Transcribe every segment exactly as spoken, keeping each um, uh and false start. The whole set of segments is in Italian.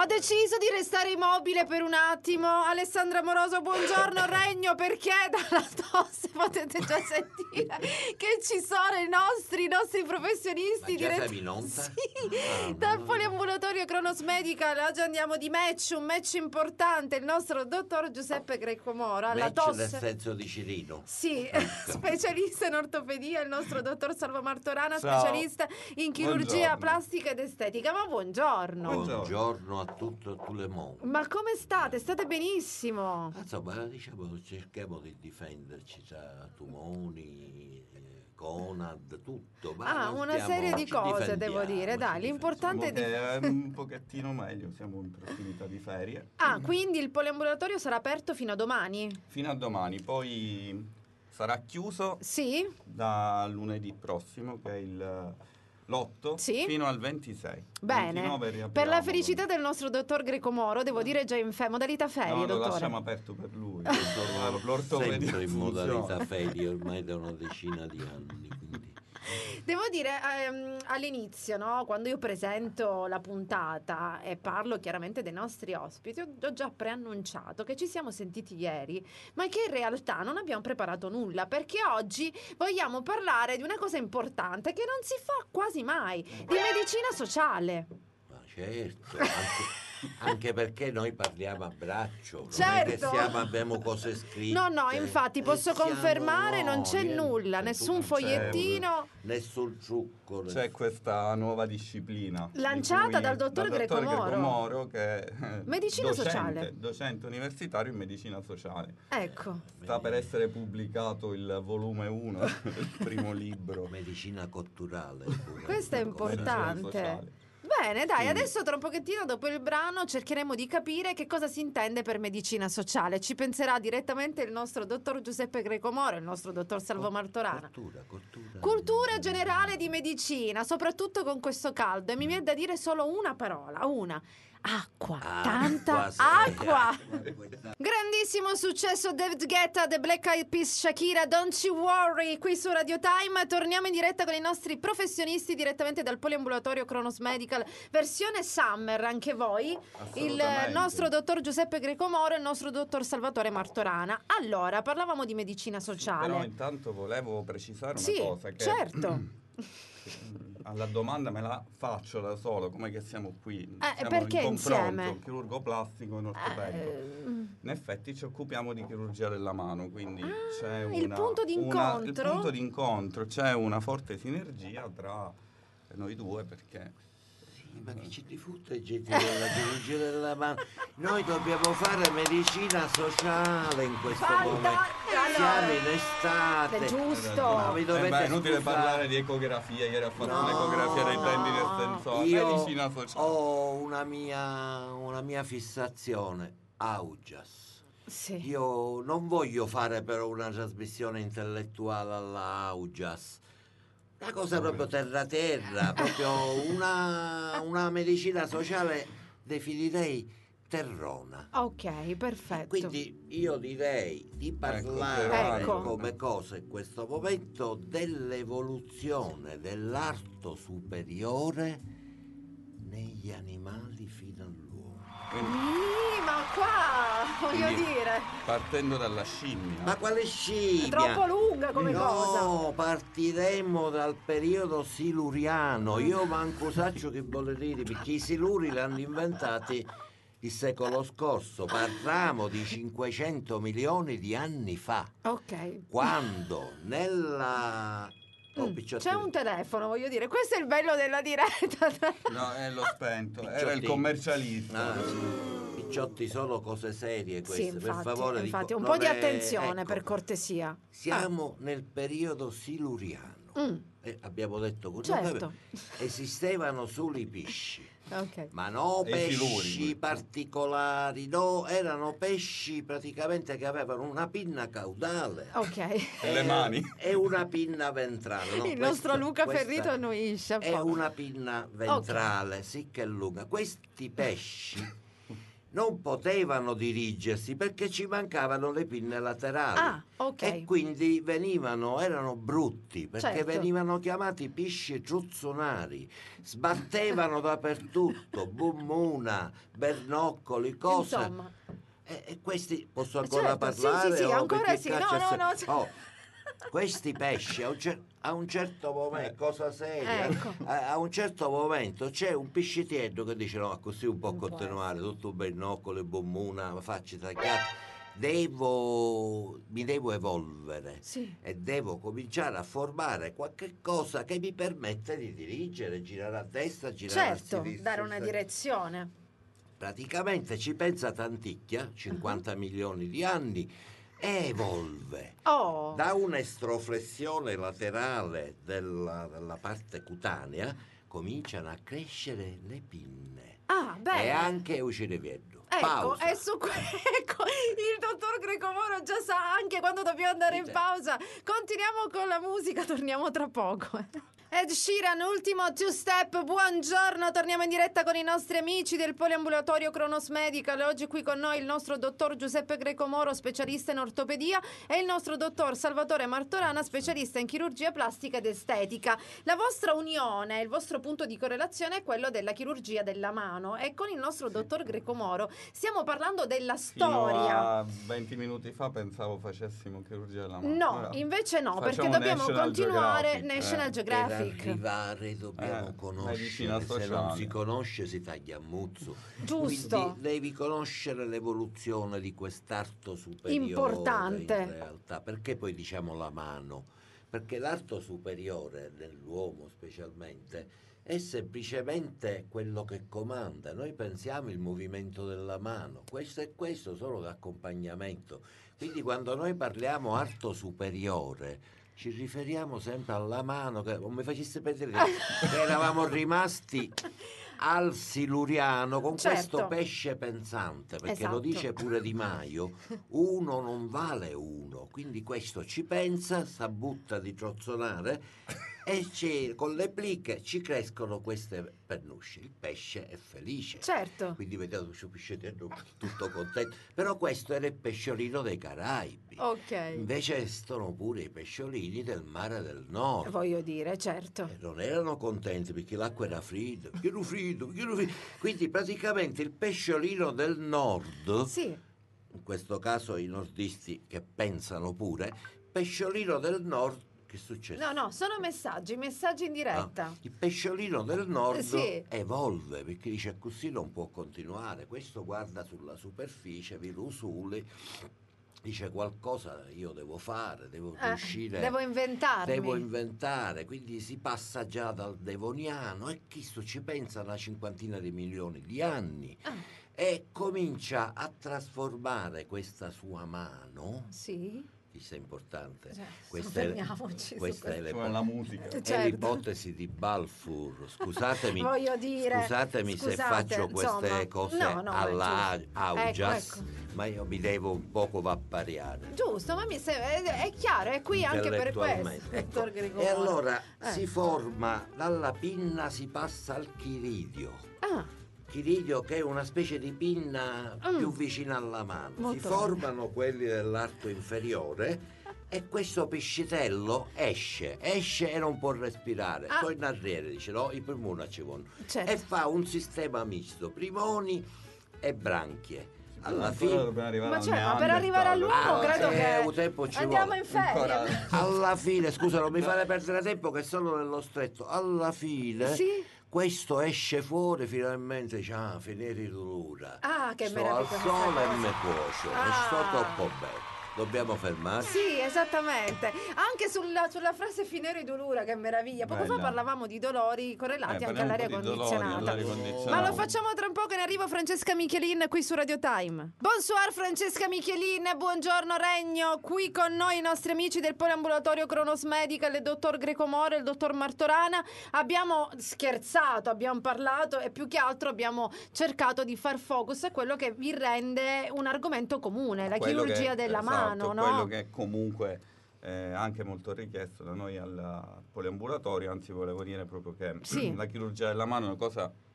Ho deciso di restare immobile per un attimo. Alessandra Moroso, buongiorno. Regno perché dalla tosse potete già sentire che ci sono i nostri, i nostri professionisti. Ma già dirett- siamo in onda? Sì, Ah, dal no. poliambulatorio Cronos Medical. Oggi andiamo di match, un match importante. Il nostro dottor Giuseppe Greco Moro alla Match tosse. nel senso di Cirino. Sì, Ecco. specialista in ortopedia, il nostro dottor Salvo Martorana, Ciao. specialista in chirurgia Buongiorno. plastica ed estetica. Ma buongiorno. Buongiorno. Buongiorno a tutto, a tutto le mondo. Ma come state? State benissimo. Insomma, diciamo, cerchiamo di difenderci tra tumori, eh, Conad, tutto. Ma Ah, non una stiamo- serie di ci cose, devo difendiamo, dire. ci Dai, l'importante è Diciamo di... che è un pochettino meglio, siamo in prossimità di ferie. Ah, quindi il poliambulatorio sarà aperto fino a domani? Fino a domani, poi sarà chiuso Sì? da lunedì prossimo, che è il l'otto, Sì. fino al ventisei. Bene. ventinove Per riapriamo. la felicità del nostro dottor Greco Moro, devo dire già in fe- modalità ferie, No, lo dottore. lasciamo aperto per lui. Sono L'ortopedia sempre in funziona. modalità ferie ormai da una decina di anni, quindi Devo dire, ehm, all'inizio, no, quando io presento la puntata e parlo chiaramente dei nostri ospiti, ho, ho già preannunciato che ci siamo sentiti ieri, ma che in realtà non abbiamo preparato nulla, perché oggi vogliamo parlare di una cosa importante che non si fa quasi mai, di medicina sociale. ma certo, anche, anche perché noi parliamo a braccio, non è che Certo. siamo, abbiamo cose scritte. No, no, infatti Eh, posso siamo confermare, non noi, c'è niente, nulla, nessun tutto fogliettino. nessun trucco. C'è questa nuova disciplina Lanciata di cui- dal dottor Greco Moro. Moro, che è Medicina docente, sociale. docente universitario in medicina sociale. Ecco. Sta per essere pubblicato il volume uno del primo libro. Medicina culturale. pure. Questo è Come- importante. Medicina sociale. Bene, dai, Sì. adesso tra un pochettino dopo il brano cercheremo di capire che cosa si intende per medicina sociale. Ci penserà direttamente il nostro dottor Giuseppe Greco Moro, il nostro dottor Salvo Martorana. Cultura, cultura. Cultura generale di medicina, soprattutto con questo caldo. E mi viene da dire solo una parola, una. Acqua, Ah, tanta sì. acqua. Questa- Grandissimo successo David Guetta, The Black Eyed Peas, Shakira, Don't You Worry, qui su Radio Time. Torniamo in diretta con i nostri professionisti direttamente dal poliambulatorio Cronos Medical, versione Summer, anche voi. Il Assolutamente. nostro dottor Giuseppe Greco Moro e il nostro dottor Salvatore Martorana. Allora, parlavamo di medicina Però sociale. intanto volevo precisare una Sì, cosa, che certo. alla domanda me la faccio da solo, come che siamo qui, Eh, siamo perché in confronto, insieme? chirurgo plastico e ortopedico. Eh, In effetti ci occupiamo di chirurgia della mano, quindi Ah, c'è il una, punto di una- il incontro? punto di incontro, c'è una forte sinergia tra noi due, perché Sì, ma che ci rifutte gente della chirurgia della mano? Noi dobbiamo fare medicina sociale in questo Fanta- momento. Siamo allora, in estate. è giusto. Ma mi Eh dovete beh, è inutile scusare. parlare di ecografia, ieri ha fatto No, un'ecografia dei tendini no. estensori, Io medicina sociale. ho una mia, una mia fissazione, Augias. Sì. Io non voglio fare però una trasmissione intellettuale alla Augias. Una cosa proprio terra terra, proprio una, una medicina sociale definirei terrona. Ok, perfetto. Quindi io direi di parlare Ecco. come cosa in questo momento dell'evoluzione dell'arto superiore negli animali fino all'uomo. Quindi, Sì, ma qua voglio Quindi- dire, partendo dalla scimmia, Ma quale è scimmia? troppo lunga come cosa. No, partiremmo dal periodo siluriano. Io manco saccio che vuole dire, perché i siluri l'hanno inventati il secolo scorso. Parliamo di cinquecento milioni di anni fa, Ok. quando nella... Oh, Mm, picciotti- C'è un telefono, voglio dire, questo è il bello della diretta. no, è lo spento, era il Picciotti. commercialista. Ah, sì. Picciotti, sono cose serie queste, Sì, infatti, per favore. infatti, dico, un non po' di è- attenzione ecco, per cortesia. Siamo nel periodo siluriano. Mm, Eh, abbiamo detto così. certo. Esistevano solo i pesci, Ok. ma no E i pesci siluri. particolari, no, erano pesci praticamente che avevano una pinna caudale Ok. E le mani. e una pinna ventrale. no, Il questa- nostro Luca questa Ferrito annuisce. è una pinna ventrale, sì che è lunga. Questi pesci non potevano dirigersi perché ci mancavano le pinne laterali. Ah, ok. E quindi venivano, erano brutti perché Certo. venivano chiamati pisci truzzonari, sbattevano dappertutto, bummuna, bernoccoli, cose. Insomma. E, e questi posso ancora Certo, parlare? sì, sì, sì, o ancora perché sì. caccia No, se- no, no. sì. Oh, questi pesci a un, cer- a un certo momento, cosa seria, Ecco. a, a un certo momento c'è un piscitiello che dice no, così un po' Non può continuare, tutto bernoccolo, bommuna, facci tagliati, devo, mi devo evolvere Sì. e devo cominciare a formare qualche cosa che mi permetta di dirigere, girare a destra, girare a Certo, sinistra. dare una direzione. Praticamente ci pensa Tanticchia, cinquanta milioni di anni, e evolve. Oh, Da un'estroflessione laterale della, della parte cutanea cominciano a crescere le pinne ah, beh. e anche uscire viedo. Ecco, Pausa. e su que- ecco, il dottor Grecomoro già sa anche quando dobbiamo andare in Sì, pausa. Continuiamo con la musica, torniamo tra poco. Ed Sheeran, ultimo two step, buongiorno, torniamo in diretta con i nostri amici del poliambulatorio Kronos Medical. Oggi qui con noi il nostro dottor Giuseppe Grecomoro, specialista in ortopedia, e il nostro dottor Salvatore Martorana, specialista in chirurgia plastica ed estetica. La vostra unione, il vostro punto di correlazione è quello della chirurgia della mano, e con il nostro dottor Grecomoro stiamo parlando della Fino storia. a venti minuti fa pensavo facessimo chirurgia della mano. No, Ora invece no, perché facciamo dobbiamo National continuare Geographic, National eh. Geographic. Per arrivare dobbiamo Eh, medicina conoscere, se non sociale. si conosce si taglia a muzzo. Giusto. Quindi devi conoscere l'evoluzione di quest'arto superiore. Importante. In realtà, perché poi diciamo la mano? Perché l'arto superiore dell'uomo specialmente è semplicemente quello che comanda. Noi pensiamo il movimento della mano, questo e questo solo d'accompagnamento. Quindi quando noi parliamo arto superiore ci riferiamo sempre alla mano, che non mi facesse pensare che eravamo rimasti al siluriano con Certo. questo pesce pensante, perché Esatto. lo dice pure Di Maio, uno non vale uno, quindi questo ci pensa, sa butta di trozzolare e ci- con le plicche ci crescono queste pennusce, il pesce è felice. Certo. Quindi vedete questo pescetto tutto contento, però questo era il pesciolino dei Caraibi. Ok. Invece esistono pure i pesciolini del mare del nord. Voglio dire, certo. E non erano contenti perché l'acqua era fredda, perché era freddo, perché era freddo. Quindi praticamente il pesciolino del nord, Sì. in questo caso i nordisti che pensano pure, pesciolino del nord, che succede? No, no, sono messaggi, messaggi in diretta. Ah, il pesciolino del nord Sì. evolve perché dice così non può continuare, questo guarda sulla superficie, vi rusuli, dice qualcosa io devo fare, devo Eh, riuscire, devo inventarmi. devo inventare, quindi si passa già dal devoniano e questo ci pensa una cinquantina di milioni di anni Ah, e comincia a trasformare questa sua mano, sì. chissà importante, Cioè, questa è, soffermiamoci su questa è, questo. le- Sulla musica. Eh, è certo. l'ipotesi di Balfour. Scusatemi, Voglio dire, scusatemi se scusate, faccio queste insomma, cose no, no, ma è alla giusto. Augias, Ecco, ecco. ma io mi devo un poco vappariare. Giusto, ma mi sembra, è, è chiaro, è qui anche per questo. Intellettualmente. Ecco, dottor Grecomoro. e allora Eh. si forma, dalla pinna si passa al chiridio. Ah, Chiridio che è una specie di pinna Mm. più vicina alla mano. Molto si formano quelli dell'arto inferiore e questo pescitello esce, esce e non può respirare. Ah. Torna arriere, dice no, i polmoni ci vogliono. certo. E fa un sistema misto, primoni e branchie. Alla Ancora fine, dobbiamo arrivare Ma al cioè, ma per arrivare Neanderthal. all'uomo Ah, credo eh, che un tempo ci andiamo vuole. in ferie. Ancora- alla fine, scusa, non mi fare perdere tempo che sono nello stretto. Alla fine Sì. questo esce fuori finalmente, dice, ah, finire di dolore. Ah, che Sto al meraviglia questa sole e cosa. mi cuocio, e Ah. sto troppo bene. Dobbiamo fermarci. Sì, esattamente. Anche sulla, sulla frase finere dolura, che meraviglia. Poco fa Bella. parlavamo di dolori correlati Eh, anche parliamo all'aria un po' di dolori, condizionata. all'aria condizionata. Ma lo facciamo tra un po' che ne arriva Francesca Michelin qui su Radio Time. Bonsoir Francesca Michelin, buongiorno Regno. Qui con noi i nostri amici del poliambulatorio Kronos Medical, il dottor Grecomoro e il dottor Martorana. Abbiamo scherzato, abbiamo parlato e più che altro abbiamo cercato di far focus a quello che vi rende un argomento comune, la Quello chirurgia che- della esatto, mano, no? quello che è comunque eh, anche molto richiesto da noi al poliambulatorio, anzi volevo dire proprio che Sì. la chirurgia della mano è una cosa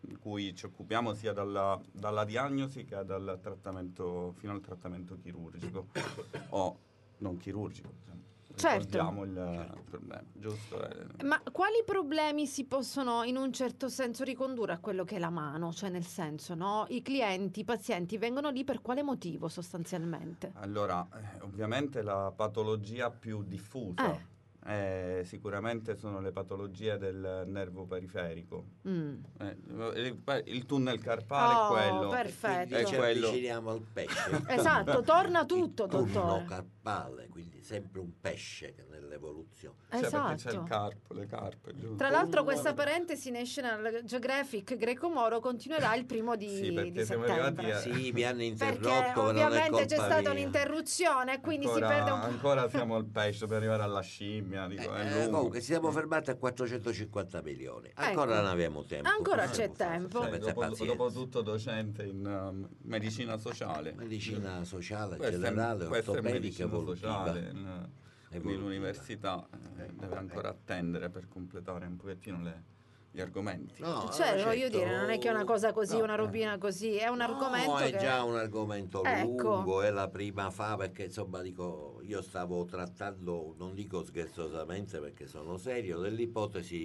in cui ci occupiamo sia dalla, dalla diagnosi che dal trattamento, fino al trattamento chirurgico o non chirurgico. Certo. Risolviamo il problema, giusto? Eh. Ma quali problemi si possono in un certo senso ricondurre a quello che è la mano? Cioè nel senso, no? I clienti, i pazienti vengono lì per quale motivo sostanzialmente? Allora, eh, ovviamente la patologia più diffusa Eh. eh, sicuramente sono le patologie del nervo periferico. Mm. Eh, il, il tunnel carpale Oh, è quello. perfetto. Quindi ci quello- avviciniamo al pesce. Esatto, torna tutto, Il turno dottore. carpale, quindi sempre un pesce che nell'evoluzione. Cioè, perché c'è il Esatto. carpo, le carpe, giusto? Tra l'altro Oh, questa guarda. parentesi National Geographic Greco-Moro continuerà il primo di, Sì, perché di siamo settembre. arrivati a- Sì, mi hanno interrotto, Perché ma non è ovviamente c'è colpa stata mia. un'interruzione, quindi ancora, si perde un po'. ancora siamo al pesce per arrivare alla scimmia. Dico, è Eh, lungo. comunque ci siamo fermati a quattrocentocinquanta milioni. Ancora Ecco. non abbiamo tempo. Ancora Possiamo c'è fare, tempo. Cioè, avete dopo, pazienza. dopo tutto docente in um, medicina sociale. Medicina sociale Questo è- generale, questo è ortopedica medicina evolutiva. sociale. in- Quindi Evolutiva. l'università eh, deve ancora attendere per completare un pochettino le- gli argomenti. No, Cioè, certo. voglio dire, non è che è una cosa così, No, una robina così, è un No, argomento è che... già un argomento Ecco. lungo, è la prima fa perché insomma dico, io stavo trattando, non dico scherzosamente perché sono serio, dell'ipotesi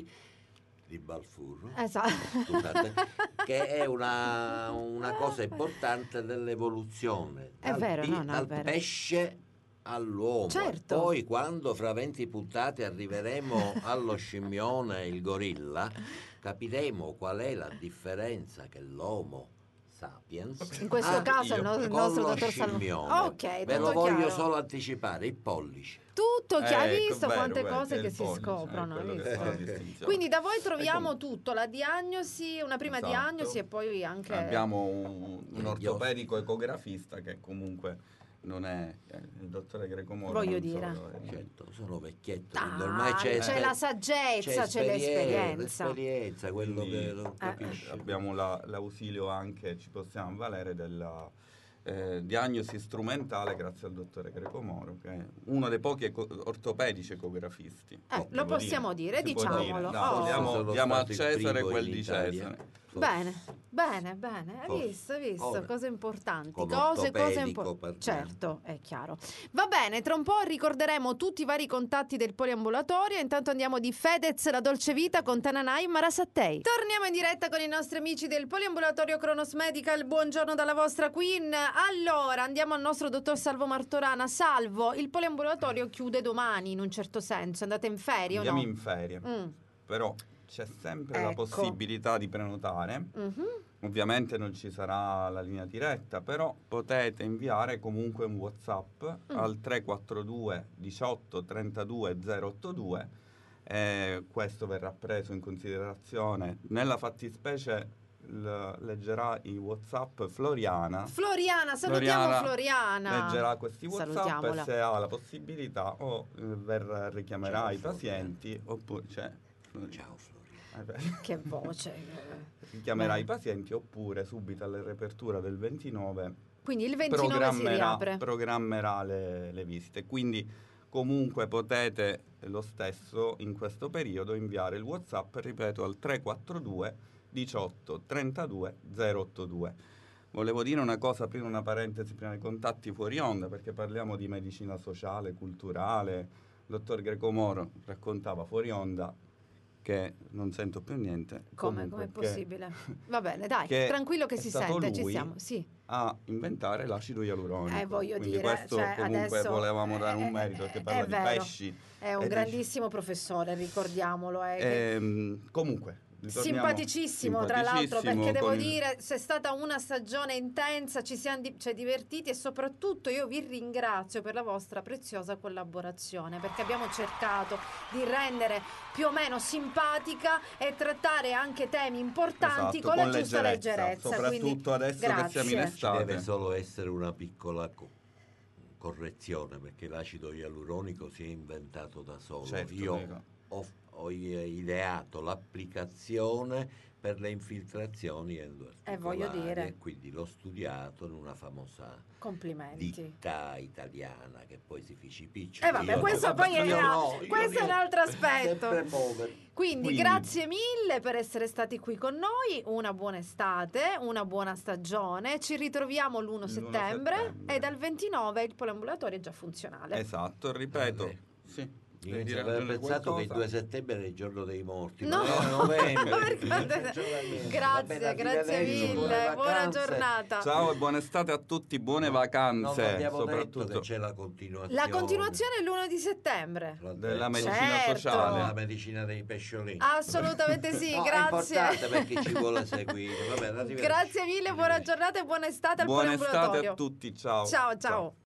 di Balfour, Esatto. scusate, che è una, una cosa importante dell'evoluzione. È Dal vero, pi- no, no, è dal vero. pesce all'uomo. Certo. Poi quando fra venti puntate arriveremo allo scimmione, il gorilla, capiremo qual è la differenza che l'uomo sapiens In questo ha caso il, io- no- il con nostro lo dottor Salmone. scimmione. Ok, Ve lo tutto voglio chiaro. solo anticipare, il pollice. Tutto chiaro, hai Ecco, visto vero, quante vero, cose è che il si pollice, scoprono, è quello hai che visto? fa la distinzione. Quindi da voi E troviamo comunque- tutto, la diagnosi, una prima Esatto. diagnosi e poi anche... Abbiamo un, un Gli ortopedico ecografista che comunque non è eh, il dottore Greco-Moro. Voglio non dire. solo, è- Certo, sono vecchietto, Ah, quindi ormai c'è, c'è esper- la saggezza, c'è l'esperienza. l'esperienza, quello Quindi, che non eh, capisce. abbiamo la- l'ausilio anche, ci possiamo avvalere della eh, diagnosi strumentale grazie al dottore Greco-Moro, che è uno dei pochi eco- ortopedici ecografisti. Eh, lo Devo possiamo dire, si può diciamolo. Dai, Oh. diamo, Sono diamo a stato il Cesare primo quel in di Italia. Cesare. Bene, bene, bene, hai Forse. visto, hai visto, Ora. cose importanti, Con cose, cose ortopedico importanti. parliamo. Certo, è chiaro. Va bene, tra un po' ricorderemo tutti i vari contatti del poliambulatorio, intanto andiamo di Fedez, la dolce vita con Tananai Marasattei. Torniamo in diretta con i nostri amici del poliambulatorio Cronos Medical, buongiorno dalla vostra Queen. Allora, andiamo al nostro dottor Salvo Martorana. Salvo, il poliambulatorio chiude domani in un certo senso, andate in ferie Andiamo o no? in ferie, Mm. però c'è sempre la Ecco. possibilità di prenotare. Mhm. Ovviamente non ci sarà la linea diretta, però potete inviare comunque un WhatsApp Mm. al tre quattro due diciotto trentadue zero ottantadue. E questo verrà preso in considerazione. Nella fattispecie l- leggerà i WhatsApp Floriana. Floriana, salutiamo Floriana. Leggerà questi WhatsApp Salutiamola. e se ha la possibilità o eh, verrà, richiamerà Ciao, i Floriana. pazienti oppure cioè, Ciao Floriano. eh beh, Che voce. richiamerà Beh. i pazienti oppure subito alla riapertura del ventinove Quindi il ventinove si programmerà, riapre. programmerà le, le visite. Quindi comunque potete lo stesso in questo periodo inviare il WhatsApp, ripeto, al tre quattro due diciotto trentadue zero ottantadue. Volevo dire una cosa, aprire una parentesi prima dei contatti fuori onda, perché parliamo di medicina sociale, culturale. Il dottor Greco-Moro raccontava fuori onda che non sento più niente. Come? comunque, Com'è che possibile? Va bene, dai, che tranquillo che è si stato sente, ci lui siamo. Sì. a inventare l'acido ialuronico. Eh, voglio Quindi dire, questo cioè, comunque adesso- volevamo dare eh, un merito, perché eh, parla è di vero. pesci. È un e grandissimo professore, ricordiamolo. eh, che- Ehm, comunque, ritorniamo- Simpaticissimo, tra l'altro, perché simpaticissimo devo con il- dire, c'è stata una stagione intensa, ci siamo di- cioè, divertiti e soprattutto io vi ringrazio per la vostra preziosa collaborazione, perché abbiamo cercato di rendere più o meno simpatica e trattare anche temi importanti Esatto, con, con la giusta leggerezza, leggerezza. soprattutto quindi, adesso che grazie. siamo in estate. Ci deve solo essere una piccola co- correzione perché l'acido ialuronico si è inventato da solo. Certo, Io dico. ho ho, ho ideato l'applicazione per le infiltrazioni endoarticolari Eh, voglio dire. e quindi l'ho studiato in una famosa Complimenti. ditta italiana che poi si ficipiccia. Eh vabbè, Io questo no, poi vabbè, è, io una- no, io questo è un niente, altro aspetto. sempre poveri. Quindi, Quindi- grazie mille per essere stati qui con noi, una buona estate, una buona stagione, ci ritroviamo l'primo L'primo settembre, settembre. e dal ventinove il poliambulatorio è già funzionale. Esatto, ripeto. Vabbè. Sì. Io Devi dire- avevo aggiungere pensato che il qualcosa? due settembre è il giorno dei morti, No. ma è novembre. Perché- Va Grazie, bene, grazie arrivederci, buone mille, buona vacanze. giornata. Ciao e buona estate a tutti, buone Non vacanze. abbiamo detto soprattutto che c'è la continuazione. La continuazione è l'primo di settembre. L'ho della detto. medicina Certo. sociale. La medicina dei pesciolini. Assolutamente sì, No, è grazie. importante perché ci vuole seguire. Va bene, arrivederci. Grazie mille, buona giornata e buona estate al Buona estate poliambulatorio. a tutti, ciao. Ciao, ciao.